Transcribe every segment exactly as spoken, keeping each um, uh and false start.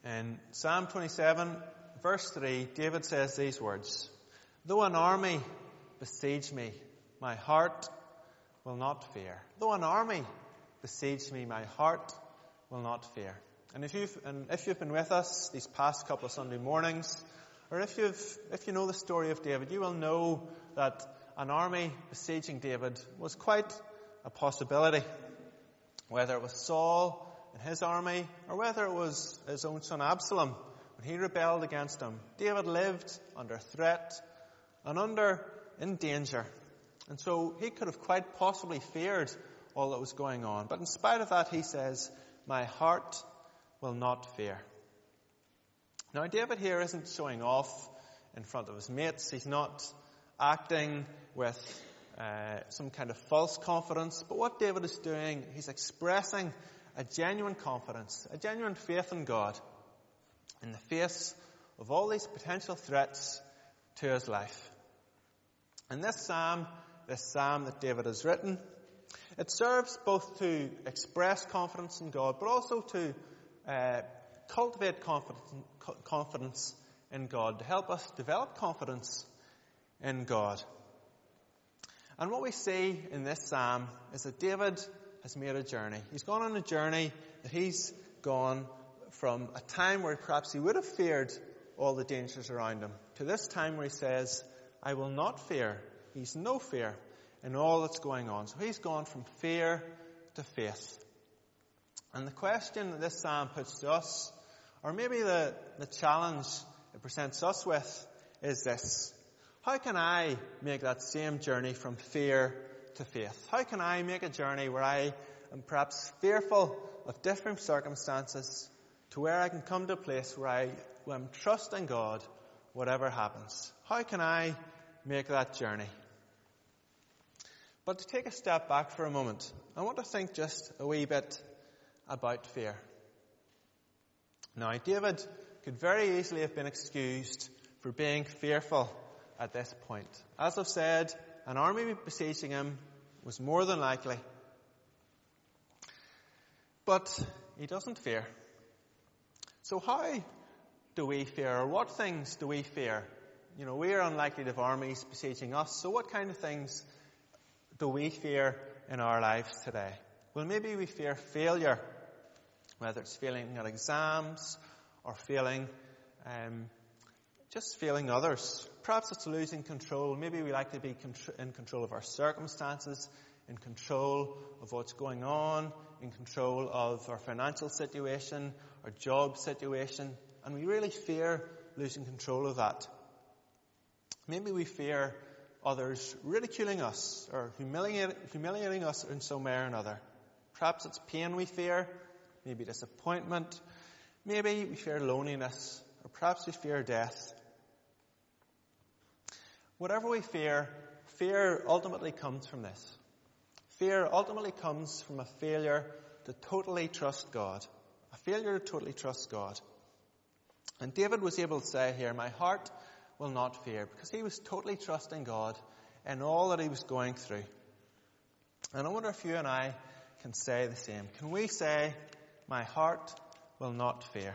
In Psalm twenty-seven, verse three, David says these words, "Though an army besiege me, my heart will not fear." Though an army besiege me, my heart will not fear. And if you've, and if you've been with us these past couple of Sunday mornings, or if you've, if you know the story of David, you will know that an army besieging David was quite a possibility. Whether it was Saul and his army, or whether it was his own son Absalom, when he rebelled against him, David lived under threat and under in danger. And so he could have quite possibly feared all that was going on. But in spite of that, he says, "My heart will not fear." Now, David here isn't showing off in front of his mates. He's not acting with uh, some kind of false confidence. But what David is doing, he's expressing a genuine confidence, a genuine faith in God in the face of all these potential threats to his life. And this psalm, this psalm that David has written, it serves both to express confidence in God, but also to uh, cultivate confidence, confidence in God, to help us develop confidence in God. And what we see in this psalm is that David has made a journey. He's gone on a journey that he's gone from a time where perhaps he would have feared all the dangers around him to this time where he says, "I will not fear." He's no fear in all that's going on. So he's gone from fear to faith. And the question that this psalm puts to us, or maybe the, the challenge it presents us with, is this: how can I make that same journey from fear to faith? How can I make a journey where I am perhaps fearful of different circumstances to where I can come to a place where I am trusting God whatever happens? How can I make that journey? But to take a step back for a moment, I want to think just a wee bit about fear. Now, David could very easily have been excused for being fearful at this point. As I've said, an army besieging him was more than likely. But he doesn't fear. So how do we fear, or what things do we fear? You know, we are unlikely to have armies besieging us, so what kind of things do we fear in our lives today? Well, maybe we fear failure, whether it's failing at exams or failing, um, just failing others. Perhaps it's losing control. Maybe we like to be in control of our circumstances, in control of what's going on, in control of our financial situation, our job situation, and we really fear losing control of that. Maybe we fear others ridiculing us or humiliating, humiliating us in some way or another. Perhaps it's pain we fear, maybe disappointment, maybe we fear loneliness, or perhaps we fear death. Whatever we fear, fear ultimately comes from this. Fear ultimately comes from a failure to totally trust God. A failure to totally trust God. And David was able to say here, "My heart will not fear," because he was totally trusting God in all that he was going through. And I wonder if you and I can say the same. Can we say, "My heart will not fear"?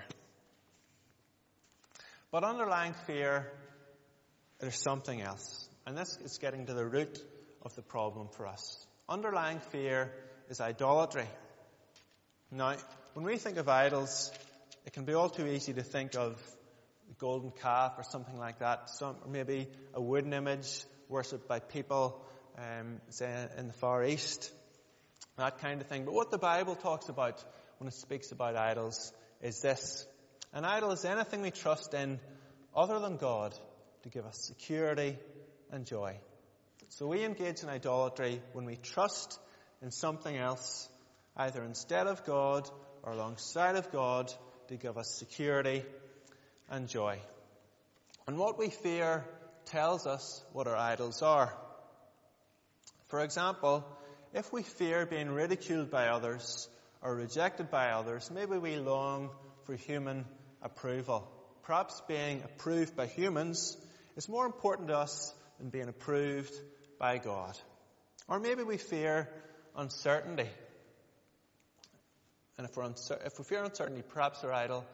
But underlying fear, there's something else. And this is getting to the root of the problem for us. Underlying fear is idolatry. Now, when we think of idols, it can be all too easy to think of a golden calf or something like that. Some, or maybe a wooden image worshipped by people, um, say in the Far East. That kind of thing. But what the Bible talks about when it speaks about idols is this: an idol is anything we trust in other than God to give us security and joy. So we engage in idolatry when we trust in something else, either instead of God or alongside of God, to give us security and joy. And what we fear tells us what our idols are. For example, if we fear being ridiculed by others or rejected by others, maybe we long for human approval. Perhaps being approved by humans is more important to us than being approved by God. Or maybe we fear uncertainty. And if, we're uncer- if we fear uncertainty, perhaps our idol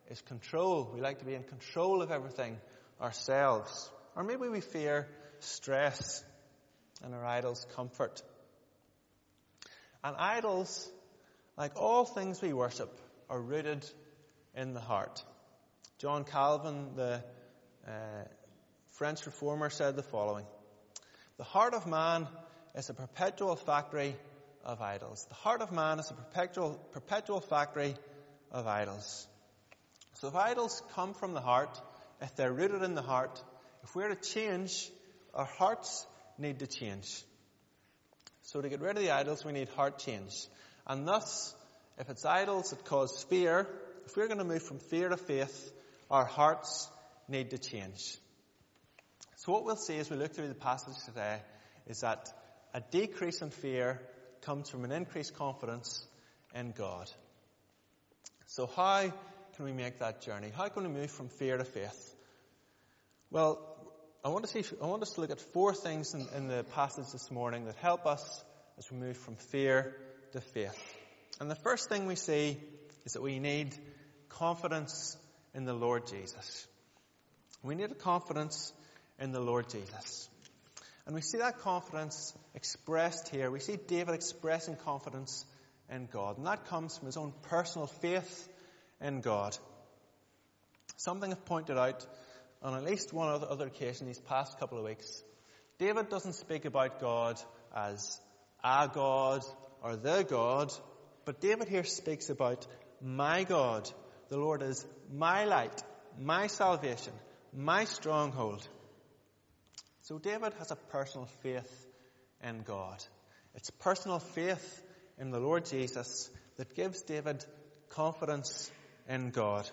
is control. We like to be in control of everything ourselves. Or maybe we fear stress and our idols' comfort. And idols, like all things we worship, are rooted in the heart. John Calvin, the uh, French reformer, said the following: "The heart of man is a perpetual factory of idols." The heart of man is a perpetual, perpetual factory of idols. So if idols come from the heart, if they're rooted in the heart, if we're to change, our hearts need to change. So to get rid of the idols, we need heart change. And thus, if it's idols that cause fear, if we're going to move from fear to faith, our hearts need to change. So what we'll see as we look through the passage today is that a decrease in fear comes from an increased confidence in God. So how can we make that journey? How can we move from fear to faith? Well, I want to see. I want us to look at four things in, in the passage this morning that help us as we move from fear to faith. And the first thing we see is that we need confidence in the Lord Jesus. We need a confidence in the Lord Jesus. And we see that confidence expressed here. We see David expressing confidence in God. And that comes from his own personal faith in God. Something I've pointed out on at least one other, other occasion these past couple of weeks. David doesn't speak about God as a God or the God, but David here speaks about my God. The Lord is my light, my salvation, my stronghold. So David has a personal faith in God. It's personal faith in the Lord Jesus that gives David confidence in God.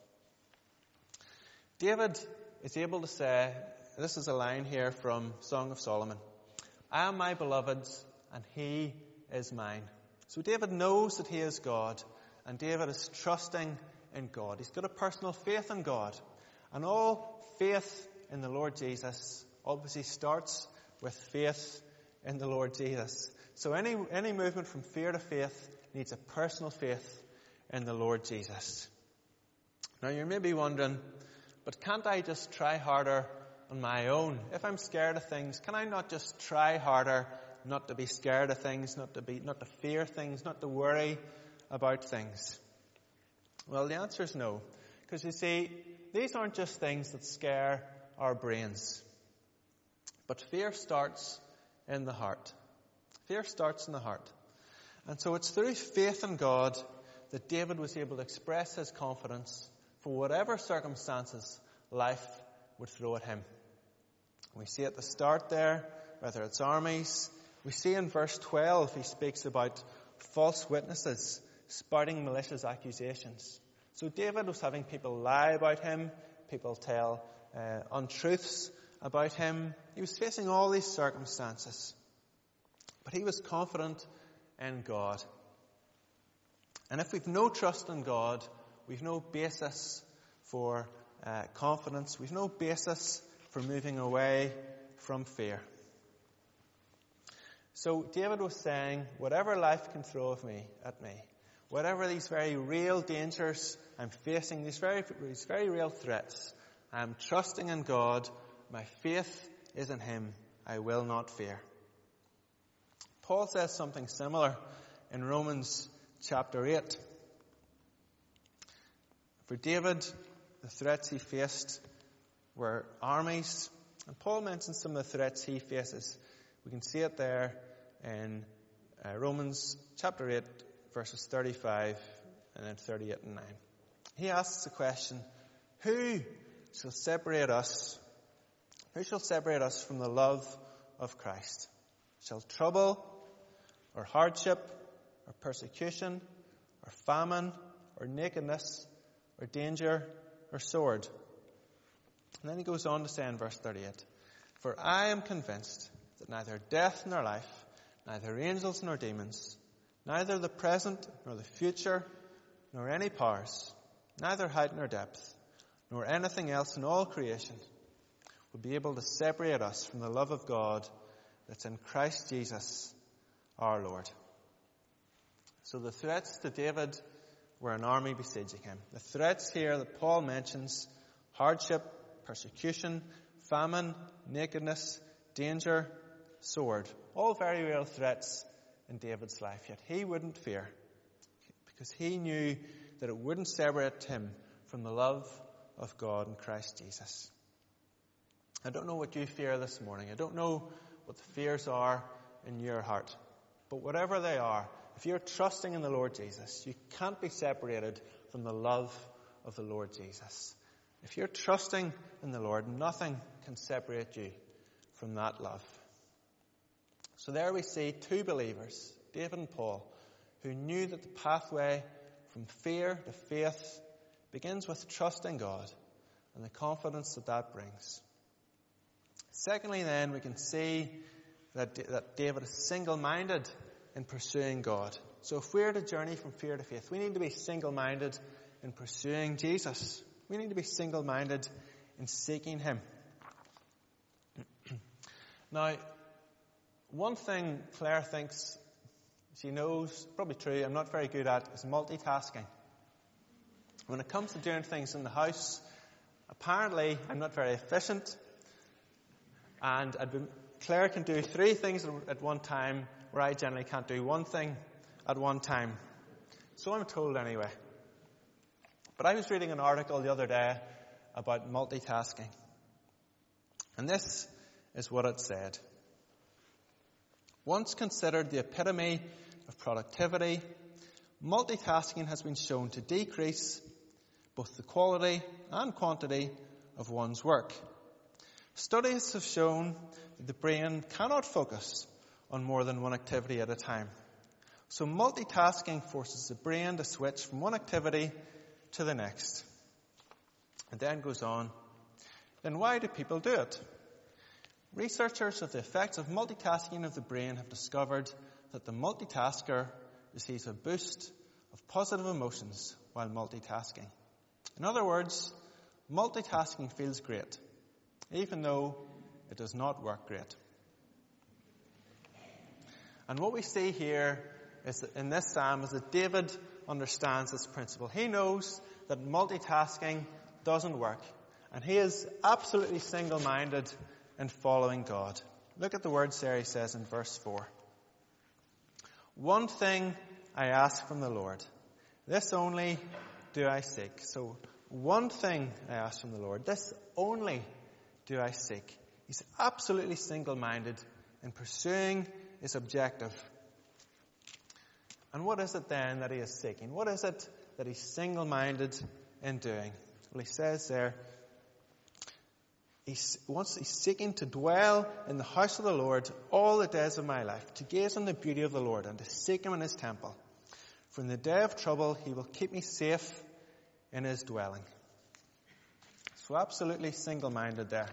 David is able to say, this is a line here from Song of Solomon, "I am my beloved's and he is mine." So David knows that he is God, and David is trusting in God. He's got a personal faith in God. And all faith in the Lord Jesus obviously starts with faith in the Lord Jesus. So any, any movement from fear to faith needs a personal faith in the Lord Jesus. Now you're maybe wondering, but can't I just try harder on my own? If I'm scared of things, can I not just try harder not to be scared of things, not to be, not to fear things, not to worry about things? Well, the answer is no. Because you see, these aren't just things that scare our brains. But fear starts in the heart. Fear starts in the heart. And so it's through faith in God that David was able to express his confidence for whatever circumstances life would throw at him. We see at the start there, whether it's armies. We see in verse twelve, he speaks about false witnesses spouting malicious accusations. So David was having people lie about him, people tell uh, untruths about him. He was facing all these circumstances. But he was confident in God. And if we've no trust in God, we've no basis for uh, confidence. We've no basis for moving away from fear. So David was saying, whatever life can throw of me at me, whatever these very real dangers I'm facing, these very, these very real threats, I'm trusting in God. My faith is in him. I will not fear. Paul says something similar in Romans chapter eight. For David, the threats he faced were armies. And Paul mentions some of the threats he faces. We can see it there in uh, Romans chapter eight, verses thirty-five and then thirty-eight and nine. He asks the question, who shall separate us? Who shall separate us from the love of Christ? Shall trouble, or hardship, or persecution, or famine, or nakedness, or danger, or sword? And then he goes on to say in verse thirty-eight, for I am convinced that neither death nor life, neither angels nor demons, neither the present nor the future, nor any powers, neither height nor depth, nor anything else in all creation will be able to separate us from the love of God that's in Christ Jesus our Lord. So the threats to David were an army besieging him. The threats here that Paul mentions, hardship, persecution, famine, nakedness, danger, sword, all very real threats in David's life. Yet he wouldn't fear, because he knew that it wouldn't separate him from the love of God in Christ Jesus. I don't know what you fear this morning. I don't know what the fears are in your heart. But whatever they are, if you're trusting in the Lord Jesus, you can't be separated from the love of the Lord Jesus. If you're trusting in the Lord, nothing can separate you from that love. So there we see two believers, David and Paul, who knew that the pathway from fear to faith begins with trust in God and the confidence that that brings. Secondly, then, we can see that, that David is single-minded in pursuing God. So if we're to journey from fear to faith, we need to be single-minded in pursuing Jesus. We need to be single-minded in seeking him. Now, one thing Claire thinks she knows, probably true, I'm not very good at, is multitasking. When it comes to doing things in the house, apparently I'm not very efficient. And I'd been, Claire can do three things at one time, where I generally can't do one thing at one time. So I'm told anyway. But I was reading an article the other day about multitasking. And this is what it said. Once considered the epitome of productivity, multitasking has been shown to decrease both the quality and quantity of one's work. Studies have shown that the brain cannot focus on more than one activity at a time. So multitasking forces the brain to switch from one activity to the next. And then goes on, then why do people do it? Researchers of the effects of multitasking of the brain have discovered that the multitasker receives a boost of positive emotions while multitasking. In other words, multitasking feels great, even though it does not work great. And what we see here is that in this psalm is that David understands this principle. He knows that multitasking doesn't work, and he is absolutely single-minded in following God. Look at the words there, he says in verse four. One thing I ask from the Lord, this only do I seek. So, one thing I ask from the Lord, this only do I seek. He's absolutely single-minded in pursuing his objective. And what is it then that he is seeking? What is it that he's single-minded in doing? Well, he says there, He's, wants, he's seeking to dwell in the house of the Lord all the days of my life, to gaze on the beauty of the Lord and to seek him in his temple. For in the day of trouble, he will keep me safe in his dwelling. So absolutely single-minded there.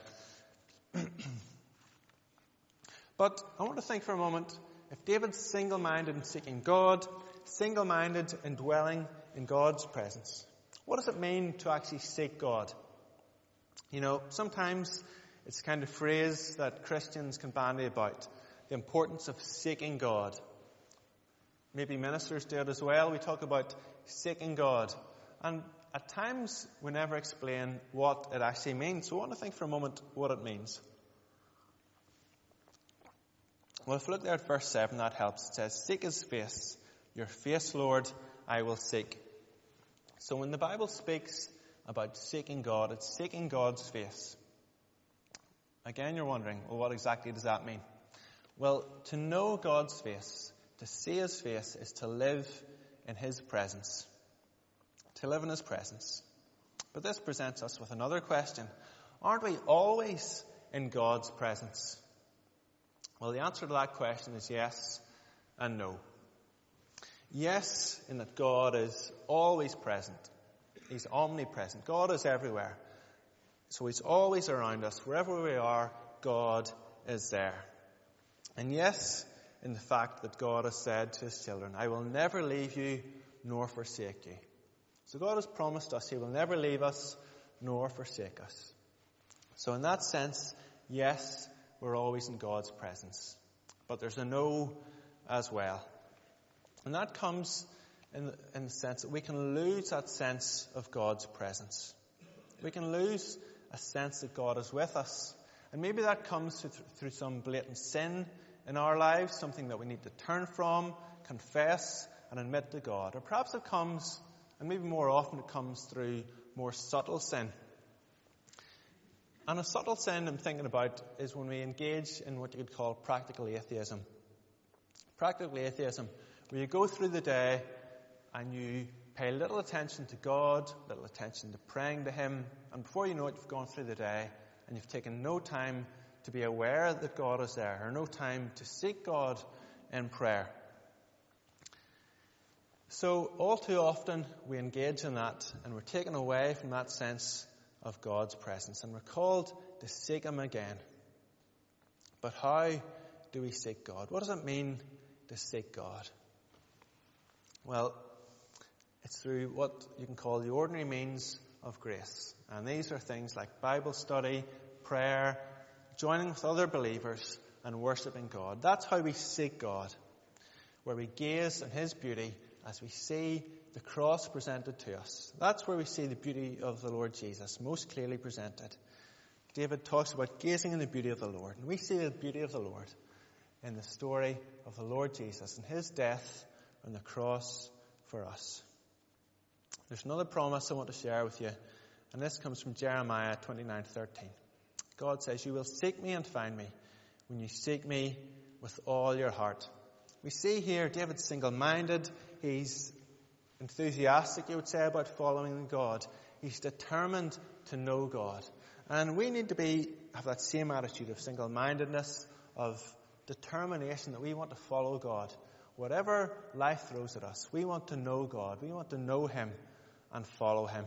But I want to think for a moment, if David's single-minded in seeking God, single-minded in dwelling in God's presence, what does it mean to actually seek God? You know, sometimes it's a kind of phrase that Christians can bandy about, the importance of seeking God. Maybe ministers do it as well. We talk about seeking God. And at times we never explain what it actually means. So I want to think for a moment what it means. Well, if you look there at verse seven, that helps. It says, seek his face. Your face, Lord, I will seek. So when the Bible speaks about seeking God, it's seeking God's face. Again, you're wondering, well, what exactly does that mean? Well, to know God's face, to see his face, is to live in his presence. To live in his presence. But this presents us with another question. Aren't we always in God's presence? Well, the answer to that question is yes and no. Yes, in that God is always present. He's omnipresent. God is everywhere. So he's always around us. Wherever we are, God is there. And yes, in the fact that God has said to his children, I will never leave you nor forsake you. So God has promised us he will never leave us nor forsake us. So in that sense, yes, we're always in God's presence. But there's a no as well. And that comes in the, in the sense that we can lose that sense of God's presence. We can lose a sense that God is with us. And maybe that comes through, through some blatant sin in our lives, something that we need to turn from, confess, and admit to God. Or perhaps it comes, and maybe more often it comes through more subtle sin. And a subtle sin I'm thinking about is when we engage in what you could call practical atheism. Practical atheism, where you go through the day and you pay little attention to God, little attention to praying to Him, and before you know it, you've gone through the day and you've taken no time to be aware that God is there, or no time to seek God in prayer. So all too often we engage in that and we're taken away from that sense of God's presence, and we're called to seek Him again. But how do we seek God? What does it mean to seek God? Well, it's through what you can call the ordinary means of grace. And these are things like Bible study, prayer, joining with other believers, and worshipping God. That's how we seek God, where we gaze on His beauty as we see the cross presented to us. That's where we see the beauty of the Lord Jesus most clearly presented. David talks about gazing on the beauty of the Lord. And we see the beauty of the Lord in the story of the Lord Jesus and His death on the cross for us. There's another promise I want to share with you, and this comes from Jeremiah twenty-nine thirteen. God says, "You will seek me and find me when you seek me with all your heart." We see here David's single-minded. He's enthusiastic, you would say, about following God. He's determined to know God. And we need to be have that same attitude of single-mindedness, of determination that we want to follow God. Whatever life throws at us, we want to know God. We want to know Him and follow Him.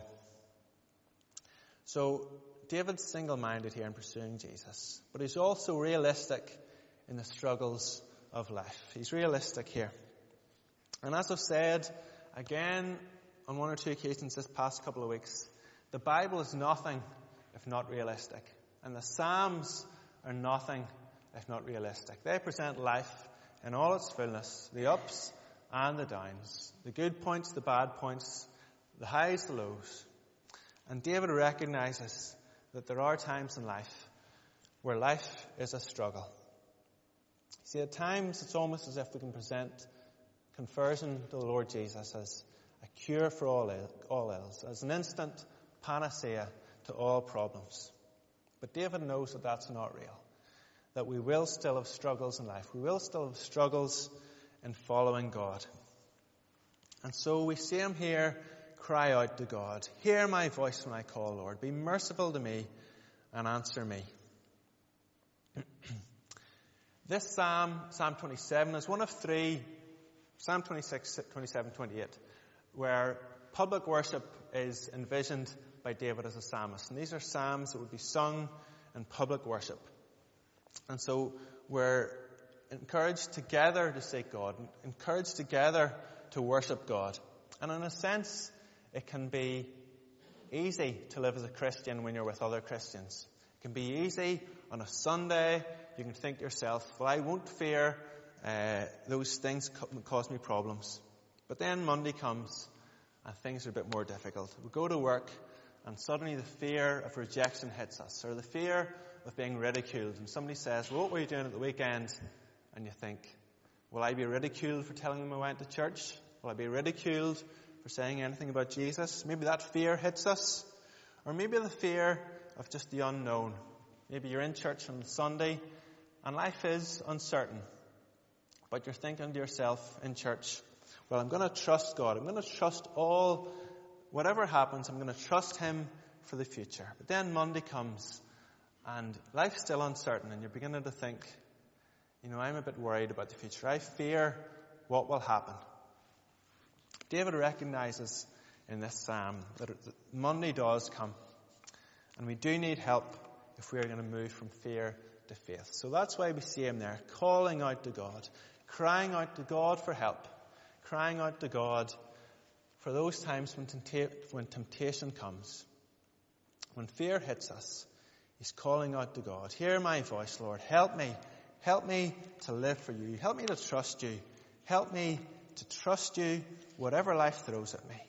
So David's single-minded here in pursuing Jesus, but he's also realistic in the struggles of life. He's realistic here. And as I've said again on one or two occasions this past couple of weeks, the Bible is nothing if not realistic. And the Psalms are nothing if not realistic. They present life in all its fullness, the ups and the downs, the good points, the bad points, the highs, the lows. And David recognizes that there are times in life where life is a struggle. See, at times it's almost as if we can present conversion to the Lord Jesus as a cure for all, Ill, all ills, as an instant panacea to all problems. But David knows that that's not real, that we will still have struggles in life. We will still have struggles in following God. And so we see him here cry out to God, "Hear my voice when I call, Lord. Be merciful to me and answer me." This Psalm, Psalm twenty-seven, is one of three, Psalm twenty-six, twenty-seven, twenty-eight, where public worship is envisioned by David as a psalmist. And these are psalms that would be sung in public worship. And so we're encouraged together to seek God, encouraged together to worship God. And in a sense, it can be easy to live as a Christian when you're with other Christians. It can be easy on a Sunday. You can think to yourself, well, I won't fear uh, those things co- cause me problems. But then Monday comes and things are a bit more difficult. We go to work and suddenly the fear of rejection hits us, or the fear of being ridiculed. And somebody says, well, what were you doing at the weekend? And you think, will I be ridiculed for telling them I went to church? Will I be ridiculed for saying anything about Jesus? Maybe that fear hits us. Or maybe the fear of just the unknown. Maybe you're in church on Sunday and life is uncertain. But you're thinking to yourself in church, well, I'm going to trust God. I'm going to trust all, whatever happens, I'm going to trust Him for the future. But then Monday comes and life's still uncertain and you're beginning to think, you know, I'm a bit worried about the future. I fear what will happen. David recognizes in this psalm that Monday does come, and we do need help if we are going to move from fear to faith. So that's why we see him there, calling out to God, crying out to God for help, crying out to God for those times when, tempta- when temptation comes. When fear hits us, he's calling out to God, "Hear my voice, Lord. Help me. Help me to live for you. Help me to trust you. Help me to trust you whatever life throws at me.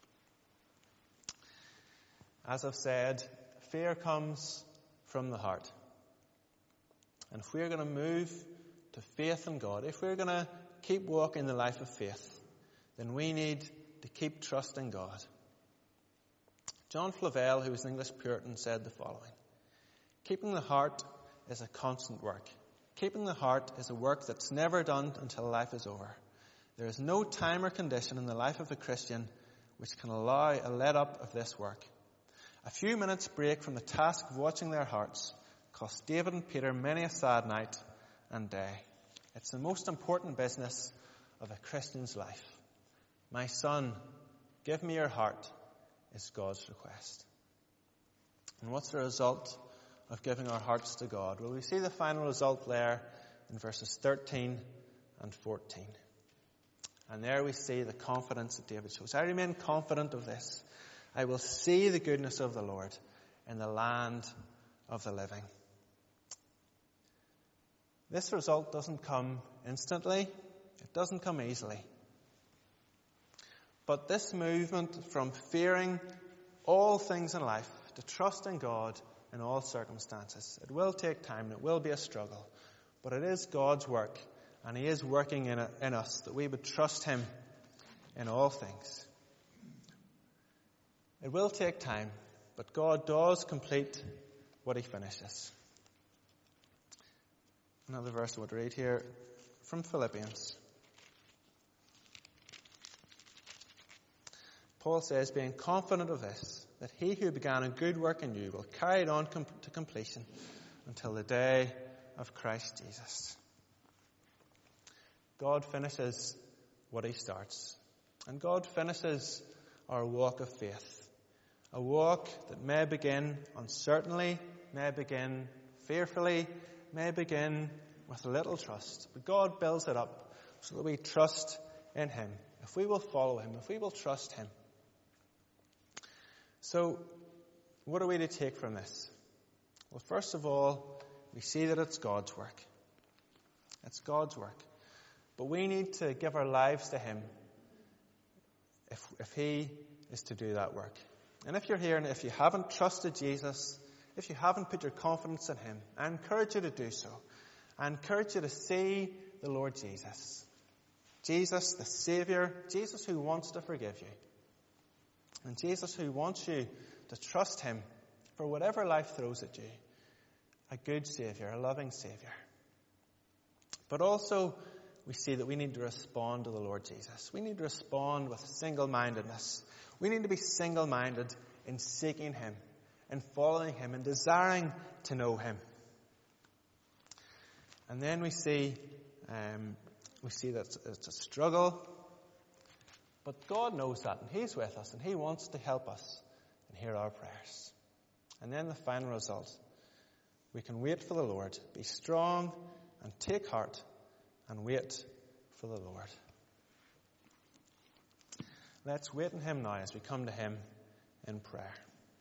As I've said, fear comes from the heart. And if we're going to move to faith in God, if we're going to keep walking the life of faith, then we need to keep trusting God. John Flavel, who was an English Puritan, said the following: keeping the heart is a constant work. Keeping the heart is a work that's never done until life is over. There is no time or condition in the life of a Christian which can allow a let-up of this work. A few minutes' break from the task of watching their hearts cost David and Peter many a sad night and day. It's the most important business of a Christian's life. My son, give me your heart, is God's request. And what's the result of giving our hearts to God? Well, we see the final result there in verses thirteen and fourteen. And there we see the confidence that David shows. I remain confident of this: I will see the goodness of the Lord in the land of the living. This result doesn't come instantly. It doesn't come easily. But this movement from fearing all things in life to trusting God in all circumstances, it will take time. It will be a struggle. But it is God's work, and He is working in, it, in us, that we would trust Him in all things. It will take time, but God does complete what He finishes. Another verse I would read here from Philippians. Paul says, being confident of this, that He who began a good work in you will carry it on com- to completion until the day of Christ Jesus. God finishes what He starts. And God finishes our walk of faith. A walk that may begin uncertainly, may begin fearfully, may begin with little trust. But God builds it up so that we trust in Him. If we will follow Him, if we will trust Him. So, what are we to take from this? Well, first of all, we see that it's God's work. It's God's work. But we need to give our lives to Him if, if He is to do that work. And if you're here and if you haven't trusted Jesus, if you haven't put your confidence in Him, I encourage you to do so. I encourage you to see the Lord Jesus. Jesus, the Savior. Jesus who wants to forgive you. And Jesus who wants you to trust Him for whatever life throws at you. A good Savior, a loving Savior. But also, we see that we need to respond to the Lord Jesus. We need to respond with single-mindedness. We need to be single-minded in seeking Him, in following Him, in desiring to know Him. And then we see, um, we see that it's a struggle. But God knows that, and He's with us, and He wants to help us and hear our prayers. And then the final result. We can wait for the Lord. Be strong and take heart and wait for the Lord. Let's wait on Him now as we come to Him in prayer.